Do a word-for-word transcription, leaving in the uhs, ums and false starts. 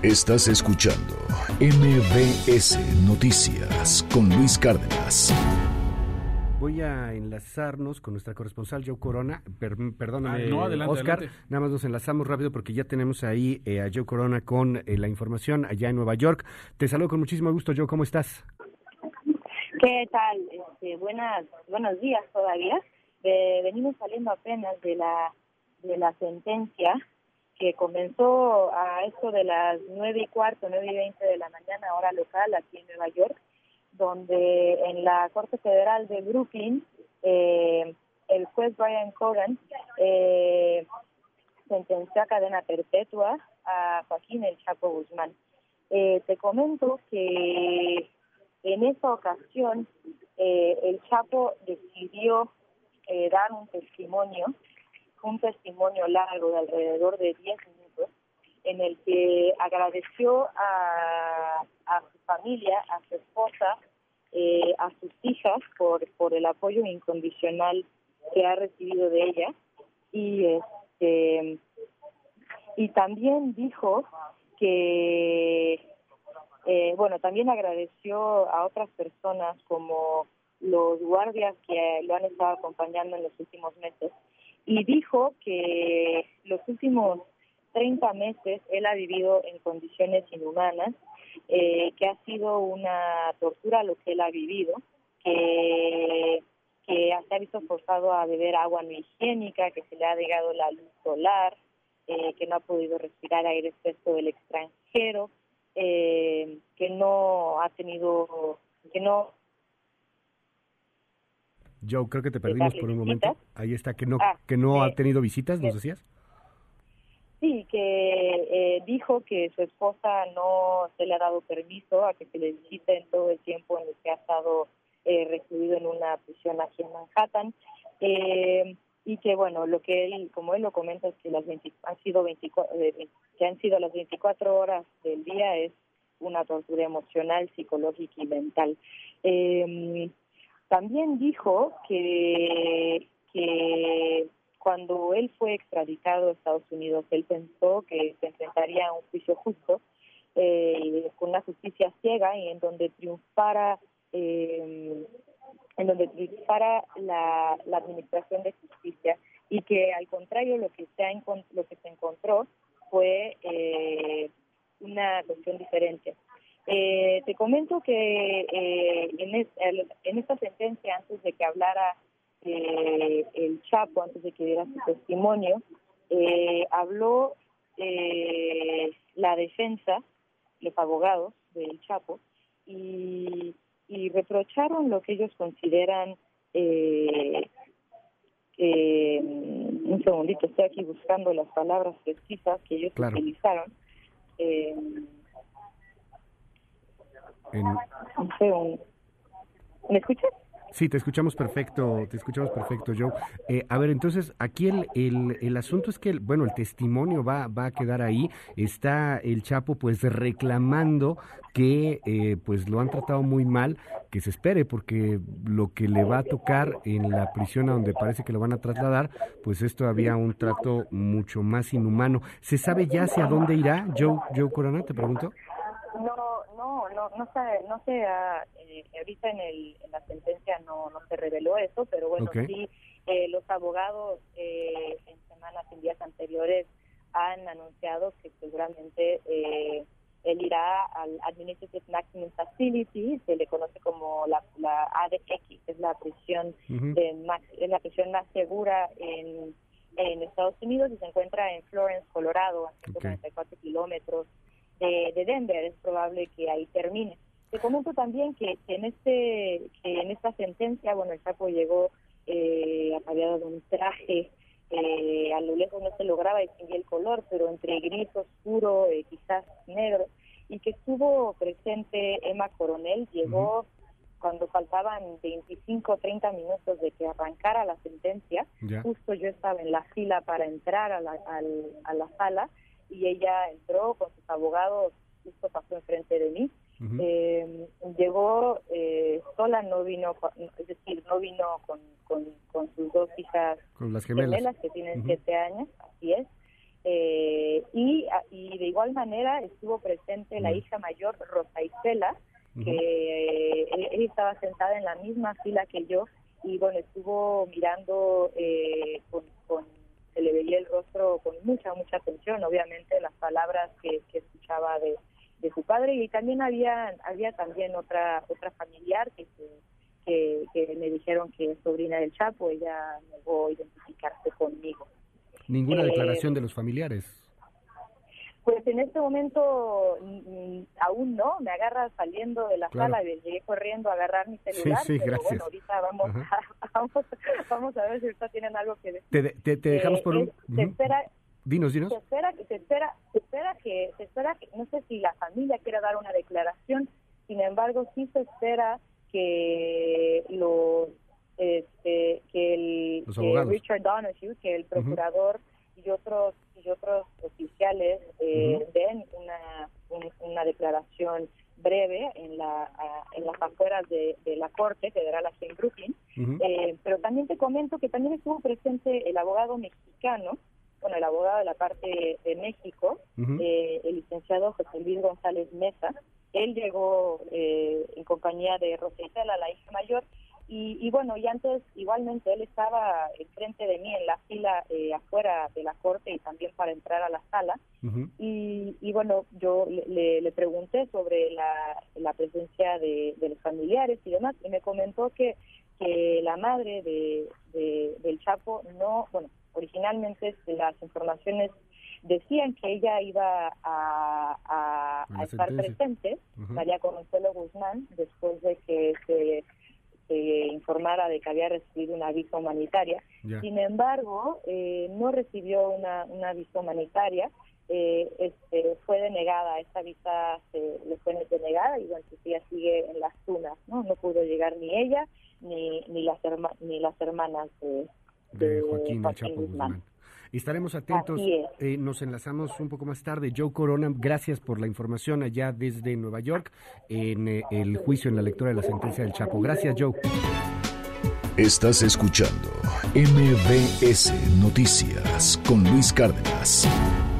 Estás escuchando M B S Noticias con Luis Cárdenas. Voy a enlazarnos con nuestra corresponsal Joe Corona. Per, perdóname, ah, no, adelante, Oscar. Adelante. Nada más nos enlazamos rápido porque ya tenemos ahí eh, a Joe Corona con eh, la información allá en Nueva York. Te saludo con muchísimo gusto, Joe. ¿Cómo estás? ¿Qué tal? Este, buenas, buenos días todavía. Eh, venimos saliendo apenas de la de la sentencia que comenzó a esto de las nueve y cuarto, nueve y veinte de la mañana, hora local, aquí en Nueva York, donde en la Corte Federal de Brooklyn, eh, el juez Brian Cogan eh, sentenció a cadena perpetua a Joaquín El Chapo Guzmán. Eh, te comento que en esta ocasión eh, el Chapo decidió eh, dar un testimonio, un testimonio largo de alrededor de diez minutos, en el que agradeció a, a su familia, a su esposa, eh, a sus hijas por, por el apoyo incondicional que ha recibido de ella, y este y también dijo que eh, bueno, también agradeció a otras personas como los guardias que lo han estado acompañando en los últimos meses, y dijo que los últimos treinta meses él ha vivido en condiciones inhumanas, eh, que ha sido una tortura lo que él ha vivido, que, que se ha visto forzado a beber agua no higiénica, que se le ha negado la luz solar, eh, que no ha podido respirar aire fresco del extranjero, eh, que no ha tenido, que no... Joe, creo que te perdimos por un momento. Visitas. Ahí está, que no ah, que no eh, ha tenido visitas, ¿nos decías? Sí, que eh, dijo que su esposa no se le ha dado permiso a que se le visite en todo el tiempo en el que ha estado eh, recluido en una prisión aquí en Manhattan, eh, y que bueno, lo que él, como él lo comenta, es que las veinte, han sido veinticuatro, eh, que han sido las veinticuatro horas del día es una tortura emocional, psicológica y mental. Eh, también dijo que que cuando él fue extraditado a Estados Unidos, él pensó que se enfrentaría a un juicio justo, eh, con una justicia ciega y en donde triunfara, eh, en donde triunfara la, la administración de justicia, y que al contrario lo que se ha encont- lo que se encontró fue eh, una cuestión diferente. Eh, te comento que eh, en, es, en esta sentencia, antes de que hablara Eh, el Chapo, antes de que diera su testimonio, eh, habló eh, la defensa, los abogados del Chapo, y, y reprocharon lo que ellos consideran, eh, eh, un segundito, estoy aquí buscando las palabras precisas que ellos claro. utilizaron. Eh, En... un segundo. ¿Me escuchas? Sí, te escuchamos perfecto, te escuchamos perfecto, Joe. Eh, a ver, entonces, aquí el, el, el asunto es que, el, bueno, el testimonio va, va a quedar ahí. Está el Chapo, pues, reclamando que, eh, pues, lo han tratado muy mal, que se espere, porque lo que le va a tocar en la prisión a donde parece que lo van a trasladar, pues, es todavía un trato mucho más inhumano. ¿Se sabe ya hacia dónde irá, Joe, Joe Corona, te pregunto? No, no, no, no se, no se, ha, eh, ahorita en, el, en la sentencia no, no se reveló eso, pero bueno, Okay. sí, eh, los abogados eh, en semanas, en días anteriores, han anunciado que seguramente eh, él irá al Administrative Maximum Facility, se le conoce como la, la A D X, es la prisión Uh-huh. de max, es la prisión más segura en, en Estados Unidos, y se encuentra en Florence, Colorado, a ciento cuarenta y cuatro Okay. kilómetros De, de Denver. Es probable que ahí termine. Te comento también que, que en este que en esta sentencia, bueno, el Chapo llegó eh, ataviado de un traje, eh, a lo lejos no se lograba distinguir el color, pero entre gris oscuro, eh, quizás negro, y que estuvo presente Emma Coronel, llegó uh-huh. cuando faltaban veinticinco, treinta minutos de que arrancara la sentencia. Yeah. Justo yo estaba en la fila para entrar a la, al, a la sala, y ella entró con sus abogados, justo pasó enfrente de mí. Uh-huh. Eh, llegó eh, sola, no vino, con, es decir, no vino con, con, con sus dos hijas con las gemelas, gemelas que tienen uh-huh. siete años, así es. Eh, y, y de igual manera estuvo presente la hija mayor, Rosa Isela, que uh-huh. ella estaba sentada en la misma fila que yo, y bueno, estuvo mirando eh, con, con, se le veía el rostro con mucha, mucha atención, obviamente las palabras que, que escuchaba de, de su padre, y también había, había también otra, otra familiar que se Que, que me dijeron que es sobrina del Chapo. Ella negó identificarse conmigo. ¿Ninguna eh, declaración de los familiares? Pues en este momento m- aún no, me agarra saliendo de la claro. sala, llegué corriendo a agarrar mi celular, sí, sí, pero gracias. bueno, ahorita vamos a, vamos, vamos a ver si ahorita tienen algo que decir. Te, te, te dejamos eh, por un... Es, se espera, dinos, dinos. Se espera, se espera, se espera que, se espera que, no sé si la familia quiera dar una declaración, sin embargo sí se espera que los este, que el los que Richard Donoghue, que el procurador uh-huh. y otros y otros oficiales eh, uh-huh. den una un, una declaración breve en la a, en las afueras de, de la Corte Federal aquí en Brooklyn. Uh-huh. Eh, pero también te comento que también estuvo presente el abogado mexicano, bueno, el abogado de la parte de México, uh-huh. eh, el licenciado José Luis González Mesa. Él llegó eh, en compañía de Rosa Isela, la hija mayor, y, y bueno, y antes igualmente él estaba enfrente de mí en la fila eh, afuera de la corte y también para entrar a la sala, uh-huh. y, y bueno, yo le, le pregunté sobre la, la presencia de, de los familiares y demás, y me comentó que, que la madre de, de, del Chapo no, bueno, originalmente las informaciones decían que ella iba a, a, a estar presente, uh-huh. María Consuelo Guzmán, después de que se, se informara de que había recibido una visa humanitaria. Yeah. Sin embargo, eh, no recibió una, una visa humanitaria, eh, este, fue denegada, esta visa se, le fue denegada y bueno, ella sigue en las tunas, ¿no? No pudo llegar ni ella ni, ni, las, herma, ni las hermanas de, de, de Joaquín, Joaquín Chapo Guzmán. Guzmán. Estaremos atentos, eh, nos enlazamos un poco más tarde. Joe Corona, gracias por la información allá desde Nueva York en eh, el juicio, en la lectura de la sentencia del Chapo. Gracias, Joe. Estás escuchando M B S Noticias con Luis Cárdenas.